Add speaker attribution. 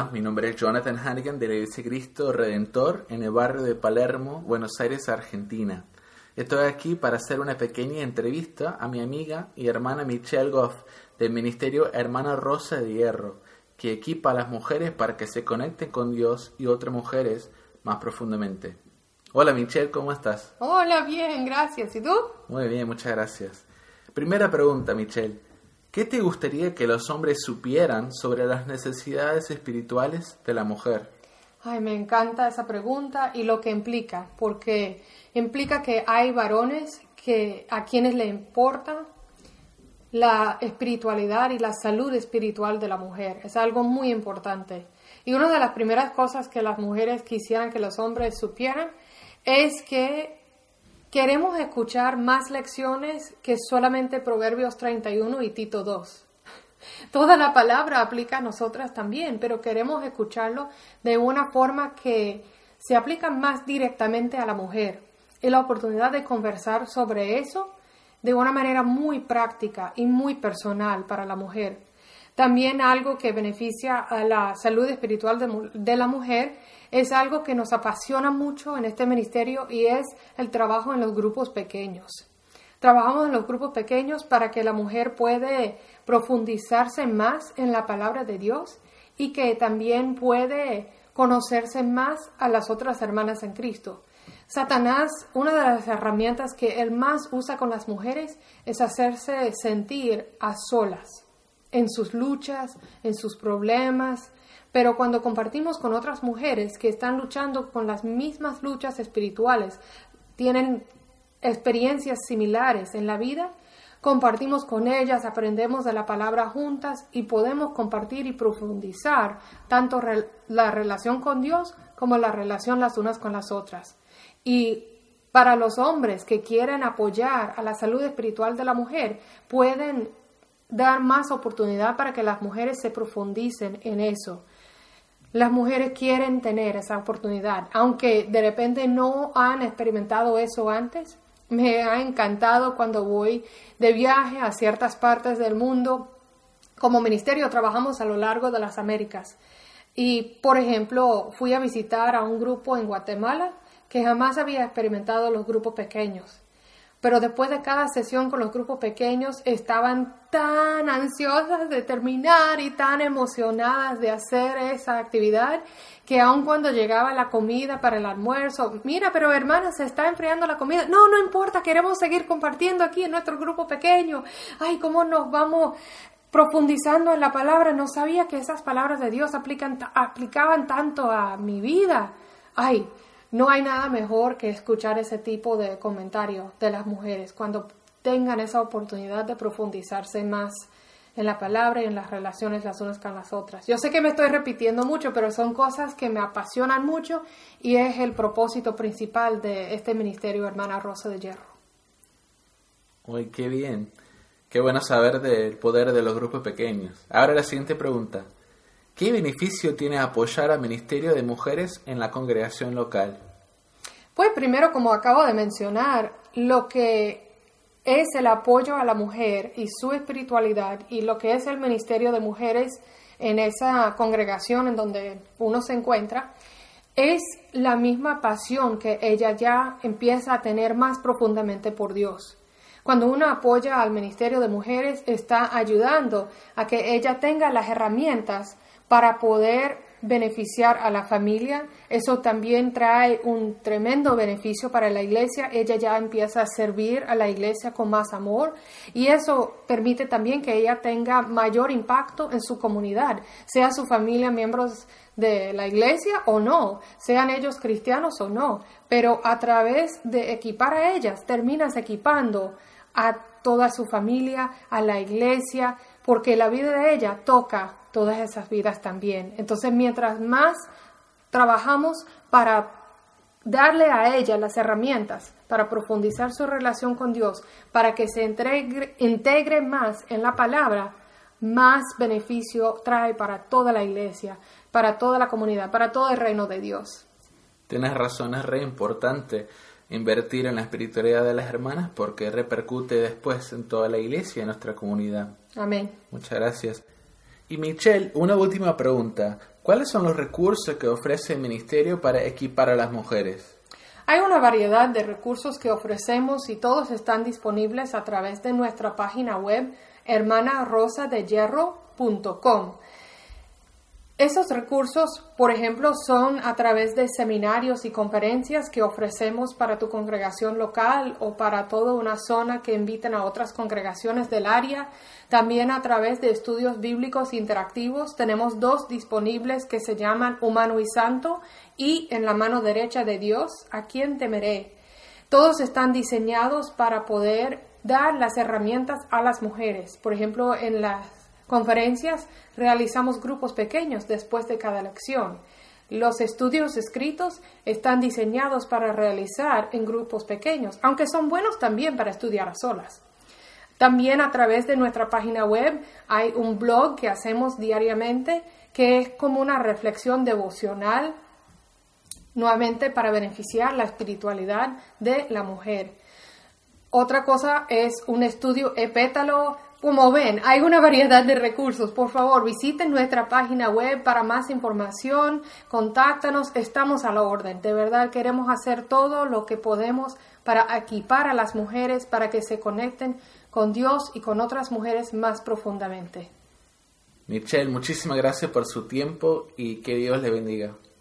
Speaker 1: Hola, mi nombre es Jonathan Hannigan de la Iglesia Cristo Redentor en el barrio de Palermo, Buenos Aires, Argentina. Estoy aquí para hacer una pequeña entrevista a mi amiga y hermana Michelle Goff del ministerio Hermana Rosa de Hierro, que equipa a las mujeres para que se conecten con Dios y otras mujeres más profundamente. Hola Michelle, ¿cómo estás?
Speaker 2: Hola, bien, gracias. ¿Y tú?
Speaker 1: Muy bien, muchas gracias. Primera pregunta, Michelle. ¿Qué te gustaría que los hombres supieran sobre las necesidades espirituales de la mujer?
Speaker 2: Ay, me encanta esa pregunta y lo que implica, porque implica que hay varones a quienes le importa la espiritualidad y la salud espiritual de la mujer. Es algo muy importante. Y una de las primeras cosas que las mujeres quisieran que los hombres supieran es que queremos escuchar más lecciones que solamente Proverbios 31 y Tito 2. Toda la palabra aplica a nosotras también, pero queremos escucharlo de una forma que se aplica más directamente a la mujer. Y la oportunidad de conversar sobre eso de una manera muy práctica y muy personal para la mujer. También algo que beneficia a la salud espiritual de la mujer es algo que nos apasiona mucho en este ministerio y es el trabajo en los grupos pequeños. Trabajamos en los grupos pequeños para que la mujer puede profundizarse más en la palabra de Dios y que también puede conocerse más a las otras hermanas en Cristo. Satanás, una de las herramientas que él más usa con las mujeres es hacerse sentir a solas en sus luchas, en sus problemas. Pero cuando compartimos con otras mujeres que están luchando con las mismas luchas espirituales, tienen experiencias similares en la vida, compartimos con ellas, aprendemos de la palabra juntas y podemos compartir y profundizar tanto la relación con Dios como la relación las unas con las otras. Y para los hombres que quieren apoyar a la salud espiritual de la mujer, pueden dar más oportunidad para que las mujeres se profundicen en eso. Las mujeres quieren tener esa oportunidad, aunque de repente no han experimentado eso antes. Me ha encantado cuando voy de viaje a ciertas partes del mundo. Como ministerio trabajamos a lo largo de las Américas. Y, por ejemplo, fui a visitar a un grupo en Guatemala que jamás había experimentado los grupos pequeños. Pero después de cada sesión con los grupos pequeños estaban tan ansiosas de terminar y tan emocionadas de hacer esa actividad que aun cuando llegaba la comida para el almuerzo, mira, pero hermana, se está enfriando la comida. No, no importa, queremos seguir compartiendo aquí en nuestro grupo pequeño. Ay, cómo nos vamos profundizando en la palabra. No sabía que esas palabras de Dios aplicaban tanto a mi vida. Ay, no hay nada mejor que escuchar ese tipo de comentarios de las mujeres cuando tengan esa oportunidad de profundizarse más en la palabra y en las relaciones las unas con las otras. Yo sé que me estoy repitiendo mucho, pero son cosas que me apasionan mucho y es el propósito principal de este ministerio Hermana Rosa de Hierro.
Speaker 1: Uy, qué bien. Qué bueno saber del poder de los grupos pequeños. Ahora la siguiente pregunta. ¿Qué beneficio tiene apoyar al ministerio de mujeres en la congregación local?
Speaker 2: Pues primero, como acabo de mencionar, lo que es el apoyo a la mujer y su espiritualidad y lo que es el ministerio de mujeres en esa congregación en donde uno se encuentra, es la misma pasión que ella ya empieza a tener más profundamente por Dios. Cuando uno apoya al ministerio de mujeres, está ayudando a que ella tenga las herramientas para poder beneficiar a la familia. Eso también trae un tremendo beneficio para la iglesia. Ella ya empieza a servir a la iglesia con más amor y eso permite también que ella tenga mayor impacto en su comunidad, sea su familia miembros de la iglesia o no, sean ellos cristianos o no, pero a través de equipar a ellas, terminas equipando a toda su familia, a la iglesia, porque la vida de ella toca todas esas vidas también. Entonces, mientras más trabajamos para darle a ella las herramientas para profundizar su relación con Dios, para que se integre más en la palabra, más beneficio trae para toda la iglesia, para toda la comunidad, para todo el reino de Dios.
Speaker 1: Tienes razón, es re importante invertir en la espiritualidad de las hermanas porque repercute después en toda la iglesia y en nuestra comunidad.
Speaker 2: Amén.
Speaker 1: Muchas gracias. Y Michelle, una última pregunta. ¿Cuáles son los recursos que ofrece el ministerio para equipar a las mujeres?
Speaker 2: Hay una variedad de recursos que ofrecemos y todos están disponibles a través de nuestra página web hermanarosadehierro.com. Esos recursos, por ejemplo, son a través de seminarios y conferencias que ofrecemos para tu congregación local o para toda una zona que inviten a otras congregaciones del área. También a través de estudios bíblicos interactivos. Tenemos 2 disponibles que se llaman Humano y Santo y En la mano derecha de Dios, ¿a quién temeré? Todos están diseñados para poder dar las herramientas a las mujeres. Por ejemplo, en las conferencias realizamos grupos pequeños después de cada lección. Los estudios escritos están diseñados para realizar en grupos pequeños, aunque son buenos también para estudiar a solas. También a través de nuestra página web hay un blog que hacemos diariamente que es como una reflexión devocional, nuevamente para beneficiar la espiritualidad de la mujer. Otra cosa es un estudio epétalo. Como ven, hay una variedad de recursos. Por favor, visiten nuestra página web para más información, contáctanos, estamos a la orden. De verdad, queremos hacer todo lo que podemos para equipar a las mujeres para que se conecten con Dios y con otras mujeres más profundamente.
Speaker 1: Michelle, muchísimas gracias por su tiempo y que Dios le bendiga.